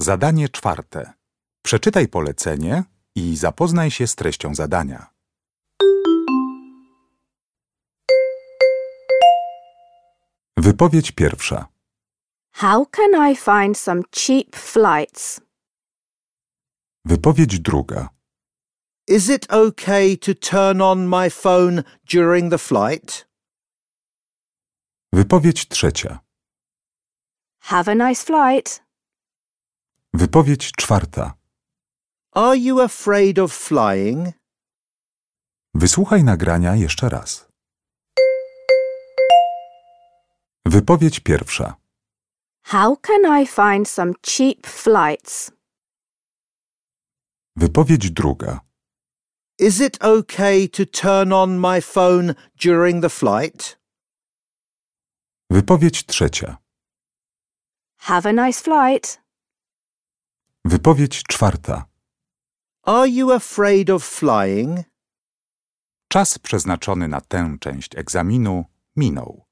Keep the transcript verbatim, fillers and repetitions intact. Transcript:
Zadanie czwarte. Przeczytaj polecenie i zapoznaj się z treścią zadania. Wypowiedź pierwsza. How can I find some cheap flights? Wypowiedź druga. Is it okay to turn on my phone during the flight? Wypowiedź trzecia. Have a nice flight. Wypowiedź czwarta. Are you afraid of flying? Wysłuchaj nagrania jeszcze raz. Wypowiedź pierwsza. How can I find some cheap flights? Wypowiedź druga. Is it okay to turn on my phone during the flight? Wypowiedź trzecia. Have a nice flight. Wypowiedź czwarta. Are you afraid of flying? Czas przeznaczony na tę część egzaminu minął.